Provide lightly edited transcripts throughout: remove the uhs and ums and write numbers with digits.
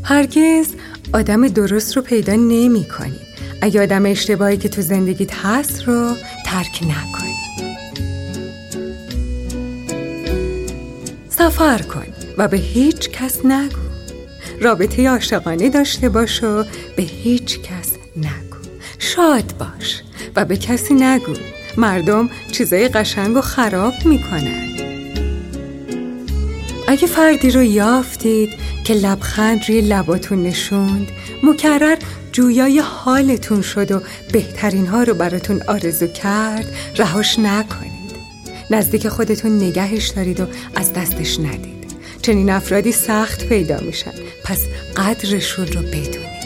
هرگز آدم درست رو پیدا نمی کنی اگه آدم اشتباهی که تو زندگیت هست رو ترک نکنی. سفر کن و به هیچ کس نگو. رابطه عاشقانه داشته باش و به هیچ کس نگو. شاد باش و به کسی نگو. مردم چیزای قشنگ و خراب میکنن. اگه فردی رو یافتید که لبخند روی لباتون نشوند، مکرر جویای حالتون شد و بهترین ها رو براتون آرزو کرد، رهاش نکنید. نزدیک خودتون نگهش دارید و از دستش ندید. چنین افرادی سخت پیدا میشن، پس قدرشون رو بدونید.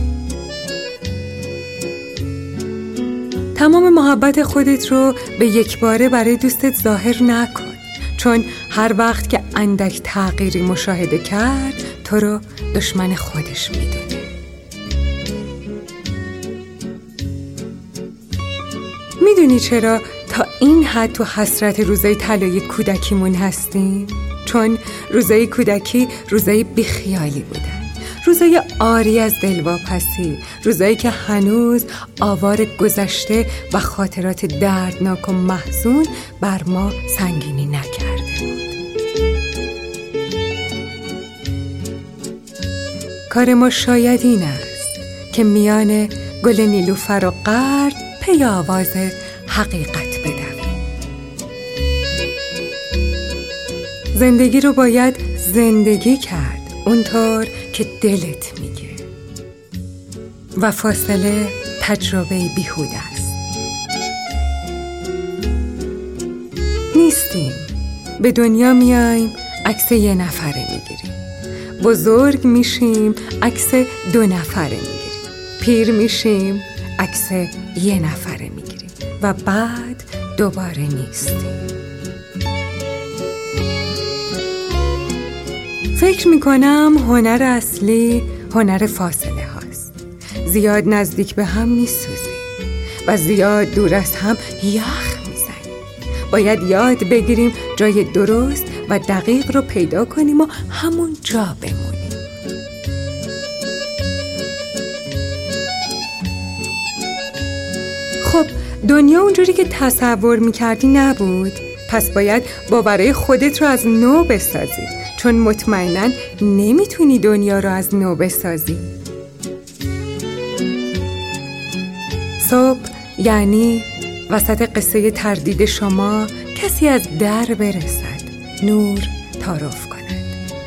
تمام محبت خودت رو به یک باره برای دوستت ظاهر نکن، چون هر وقت که اندک تغییری مشاهده کرد تو رو دشمن خودش میدونه. میدونی چرا تا این حد تو حسرت روزای طلایی کودکیمون هستیم؟ چون روزای کودکی روزای بیخیالی بودن، روزای عاری از دلواپسی، روزایی که هنوز آوار گذشته و خاطرات دردناک و محزون بر ما سنگینی نکرده بود. کار ما شاید این است که میان گل نیلوفر و قرد پی آواز حقیقت بدویم. زندگی رو باید زندگی کرد اونطور که دلت میگه و فاصله تجربه بیهوده است. نیستیم، به دنیا میایم عکس یه نفره میگیریم، بزرگ میشیم عکس 2 نفره میگیریم، پیر میشیم عکس 1 نفره میگیریم و بعد دوباره نیستیم. فکر میکنم هنر اصلی هنر فاصله هاست. زیاد نزدیک به هم میسوزیم و زیاد دور از هم یخ میزنیم. باید یاد بگیریم جای درست و دقیق رو پیدا کنیم و همون جا بمونیم. خب دنیا اونجوری که تصور میکردی نبود، پس باید باورهای خودت رو از نو بسازی، چون مطمئناً نمیتونی دنیا رو از نو بسازی. صبح یعنی وسط قصه تردید شما کسی از در برسد، نور تعارف کند.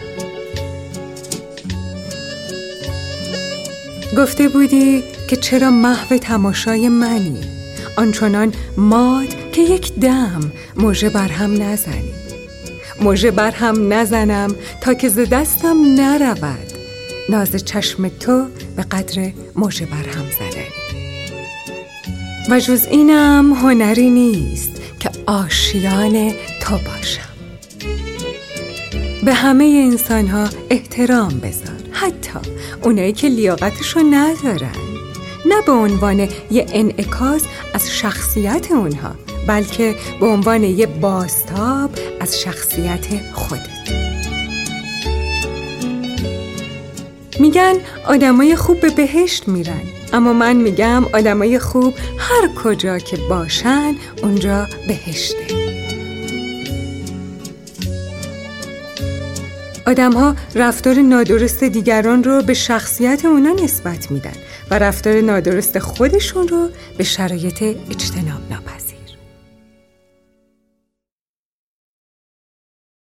گفته بودی که چرا محو تماشای منی، آنچنان ماد که یک دم مژه برهم نزنی. مژه برهم نزنم تا که ز دستم نرود ناز چشم تو به قدر مژه برهم زدنی. و جز اینم هنری نیست که آشیان تو باشم. به همه انسان‌ها احترام بذار، حتی اونایی که لیاقتشو ندارن، نه به عنوان یه انعکاس از شخصیت اونها، بلکه به عنوان یه بازتاب از شخصیت خودت. میگن آدمای خوب به بهشت میرن، اما من میگم آدمای خوب هر کجا که باشن اونجا بهشته. آدم‌ها رفتار نادرست دیگران رو به شخصیت اونا نسبت میدن و رفتار نادرست خودشون رو به شرایط اجتناب ناپذیر.